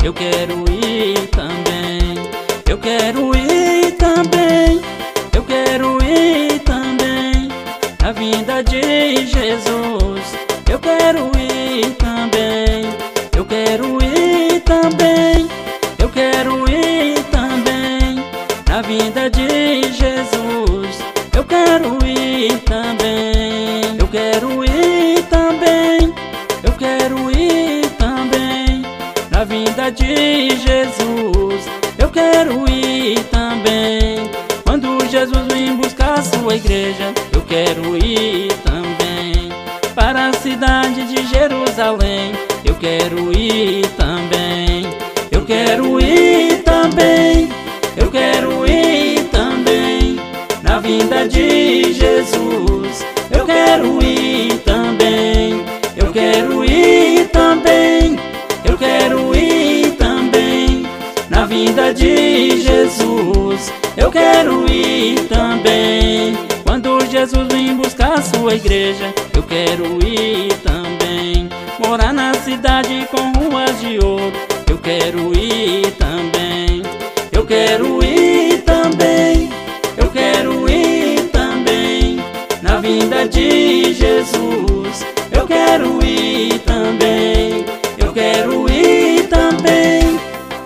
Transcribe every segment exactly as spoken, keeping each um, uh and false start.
eu quero ir também. Eu quero ir também, eu quero ir também, na vinda de Jesus. Eu quero ir também, eu quero ir também, eu quero ir também, na vinda de Jesus. Eu quero ir também, eu quero ir também, eu quero ir também, na vinda de Jesus. Eu quero ir também, quando Jesus vem buscar sua igreja. Eu quero ir também, para a cidade de Jerusalém. Eu quero ir também, eu quero ir também, eu quero ir também, na vinda de Jesus. Eu quero ir também, eu quero ir também, eu quero ir também, na vinda de Jesus. Eu quero ir também, quando Jesus vem buscar sua igreja. Eu quero ir também, morar na cidade com ruas de ouro. Eu quero ir também, eu quero ir também, eu quero ir também, na vinda de Jesus. Eu quero ir também, eu quero ir também.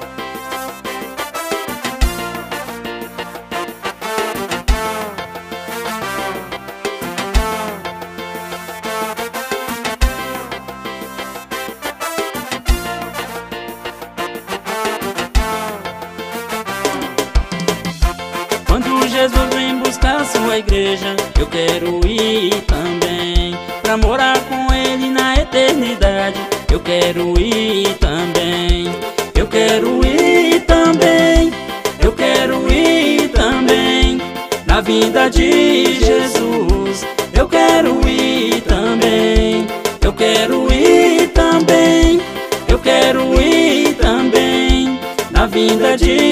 Quando Jesus vem buscar sua igreja. Eu quero ir também, pra morar com Ele na eternidade. Eu quero ir também, eu quero ir também, eu quero ir também, na vinda de Jesus. Eu quero ir também, eu quero ir também, eu quero ir também, na vinda de